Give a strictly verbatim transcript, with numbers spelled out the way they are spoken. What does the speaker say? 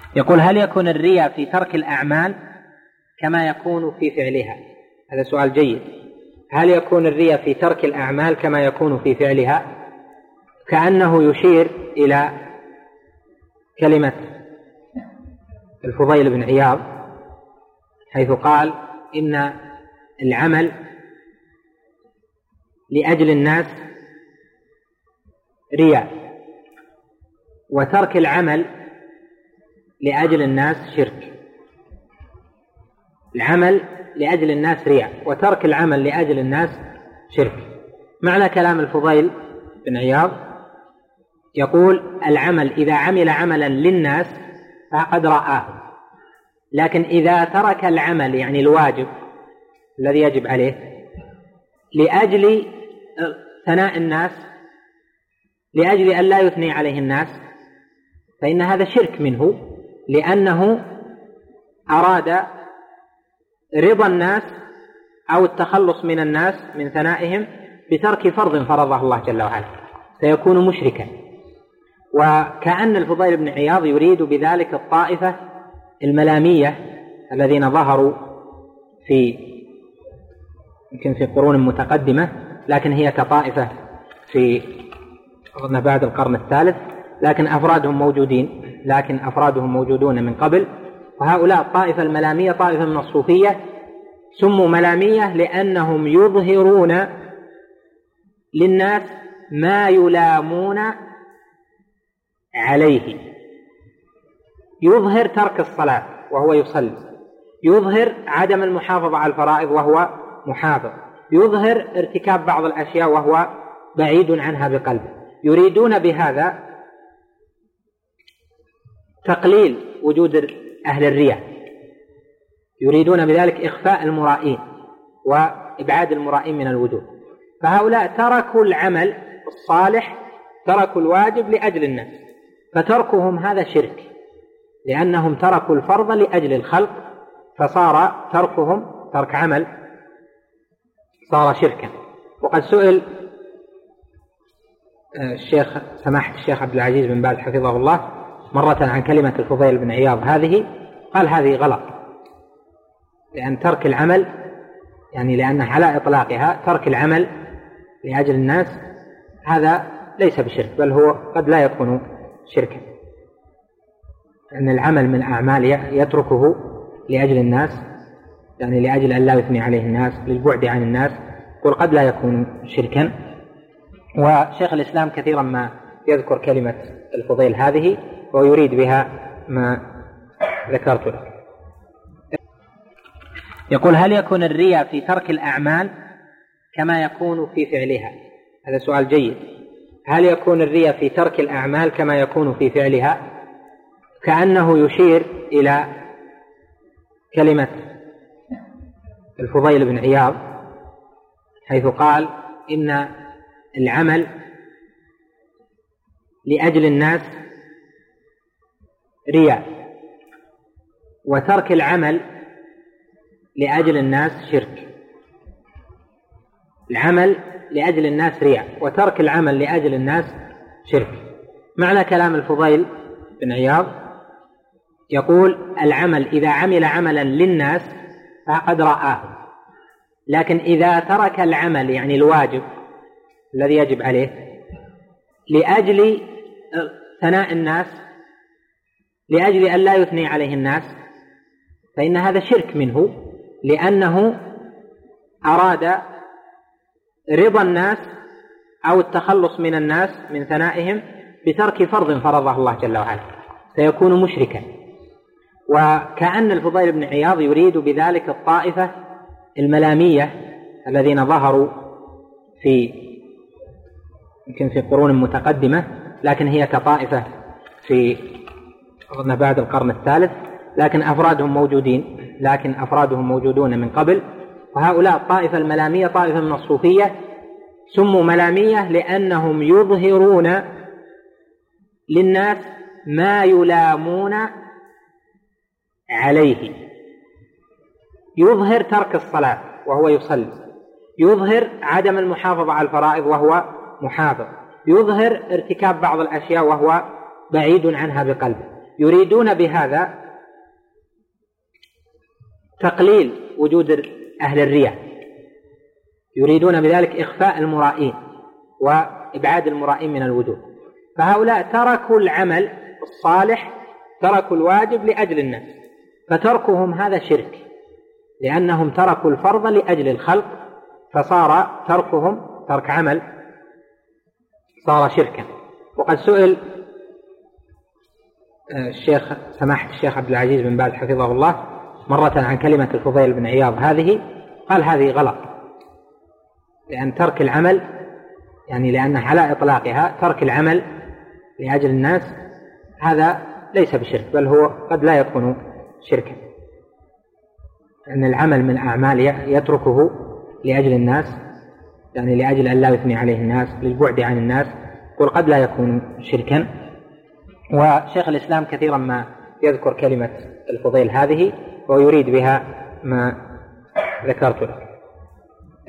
يقول: هل يكون الرياء في ترك الأعمال كما يكون في فعلها؟ هذا سؤال جيد. هل يكون الرياء في ترك الأعمال كما يكون في فعلها؟ كأنه يشير إلى كلمة الفضيل بن عياض حيث قال: إن العمل لأجل الناس رياء، وترك العمل لأجل الناس شرك. العمل لأجل الناس رياء، وترك العمل لأجل الناس شرك. معنى كلام الفضيل بن عياض يقول: العمل إذا عمل عملا للناس فقد رآه، لكن إذا ترك العمل يعني الواجب الذي يجب عليه لأجل ثناء الناس، لأجل أن لا يثني عليه الناس، فإن هذا شرك منه، لأنه أراد رضا الناس أو التخلص من الناس من ثنائهم بترك فرض فرضه الله جل وعلا، سيكون مشركا. وكأن الفضيل بن عياض يريد بذلك الطائفة الملامية الذين ظهروا في يمكن في قرون متقدمة، لكن هي كطائفة في أظن بعد القرن الثالث، لكن أفرادهم موجودين لكن أفرادهم موجودون من قبل. وهؤلاء الطائفة الملامية طائفة من الصوفية، سموا ملامية لأنهم يظهرون للناس ما يلامون عليه. يظهر ترك الصلاة وهو يصلي، يظهر عدم المحافظة على الفرائض وهو محافظ، يظهر ارتكاب بعض الأشياء وهو بعيد عنها بقلبه. يريدون بهذا تقليل وجود أهل الرياء، يريدون بذلك إخفاء المرائين وإبعاد المرائين من الوجود. فهؤلاء تركوا العمل الصالح، تركوا الواجب لأجل الناس، فتركهم هذا شرك، لأنهم تركوا الفرض لأجل الخلق، فصار تركهم ترك عمل صار شركا. وقد سئل الشيخ سماحة الشيخ عبد العزيز بن باز حفظه الله مرة عن كلمة الفضيل بن عياض هذه، قال: هذه غلط، لأن ترك العمل يعني لأنه على إطلاقها ترك العمل لأجل الناس هذا ليس بشرك، بل هو قد لا يكون شركا، لأن العمل من أعمال يتركه لأجل الناس، يعني لأجل أن لا يثني عليه الناس، للبعد عن الناس، وقد لا يكون شركا. وشيخ الإسلام كثيرا ما يذكر كلمة الفضيل هذه ويريد بها ما ذكرت لك. يقول: هل يكون الرياء في ترك الأعمال كما يكون في فعلها؟ هذا سؤال جيد. هل يكون الرياء في ترك الأعمال كما يكون في فعلها؟ كأنه يشير إلى كلمة الفضيل بن عياض حيث قال: إن العمل لأجل الناس رياء، وترك العمل لأجل الناس شرك. العمل لأجل الناس رياء، وترك العمل لأجل الناس شرك. معنى كلام الفضيل بن عياض يقول: العمل إذا عمل عملا للناس فقد رآه، لكن إذا ترك العمل يعني الواجب الذي يجب عليه لأجل ثناء الناس، لأجل أن لا يثني عليه الناس، فإن هذا شرك منه، لأنه أراد رضا الناس أو التخلص من الناس من ثنائهم بترك فرض فرضه الله جل وعلا، سيكون مشركا. وكأن الفضيل بن عياض يريد بذلك الطائفة الملامية الذين ظهروا في يمكن في قرون متقدمة، لكن هي كطائفة في أظن بعد القرن الثالث، لكن أفرادهم موجودين لكن أفرادهم موجودون من قبل. وهؤلاء الطائفة الملامية طائفة من الصوفية، سموا ملامية لأنهم يظهرون للناس ما يلامون عليه. يظهر ترك الصلاة وهو يصلي، يظهر عدم المحافظة على الفرائض وهو محافظ، يظهر ارتكاب بعض الأشياء وهو بعيد عنها بقلبه. يريدون بهذا تقليل وجود أهل الرياء، يريدون بذلك إخفاء المرائين وإبعاد المرائين من الوجود. فهؤلاء تركوا العمل الصالح، تركوا الواجب لأجل الناس، فتركهم هذا شرك، لأنهم تركوا الفرض لأجل الخلق، فصار تركهم ترك عمل صار شركا. وقد سئل الشيخ سماحة الشيخ عبد العزيز بن باز حفظه الله مرة عن كلمة الفضيل بن عياض هذه، قال هذه غلط، لأن ترك العمل يعني لأنه على إطلاقها ترك العمل لأجل الناس هذا ليس بشرك، بل هو قد لا يكون شركا، أن العمل من أعمال يتركه لأجل الناس، يعني لأجل أن لا يثني عليه الناس، للبعد عن الناس، وقد لا يكون شركا. وشيخ الإسلام كثيرا ما يذكر كلمة الفضيل هذه ويريد بها ما ذكرت له.